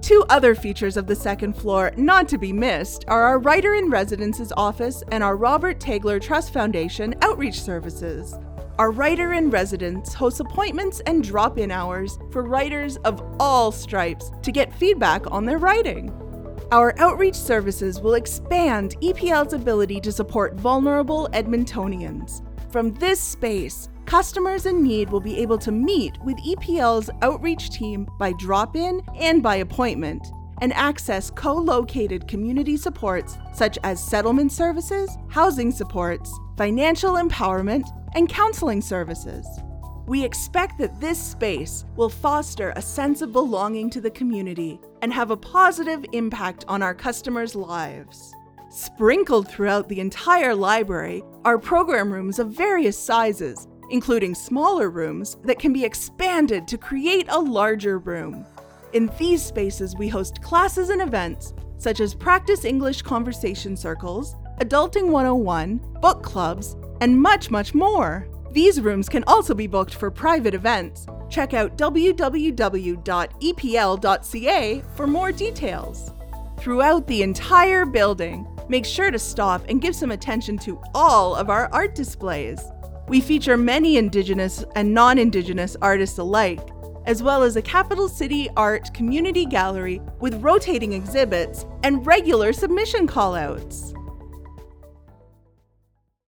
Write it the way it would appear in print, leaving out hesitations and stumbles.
Two other features of the second floor not to be missed are our Writer-in-Residence's office and our Robert Taylor Trust Foundation outreach services. Our Writer-in-Residence hosts appointments and drop-in hours for writers of all stripes to get feedback on their writing. Our outreach services will expand EPL's ability to support vulnerable Edmontonians. From this space, customers in need will be able to meet with EPL's outreach team by drop-in and by appointment, and access co-located community supports such as settlement services, housing supports, financial empowerment, and counseling services. We expect that this space will foster a sense of belonging to the community and have a positive impact on our customers' lives. Sprinkled throughout the entire library are program rooms of various sizes, including smaller rooms that can be expanded to create a larger room. In these spaces, we host classes and events such as Practice English Conversation Circles, Adulting 101, book clubs, and much, much more. These rooms can also be booked for private events. Check out www.epl.ca for more details. Throughout the entire building, make sure to stop and give some attention to all of our art displays. We feature many Indigenous and non-Indigenous artists alike, as well as a Capital City Art community gallery with rotating exhibits and regular submission callouts.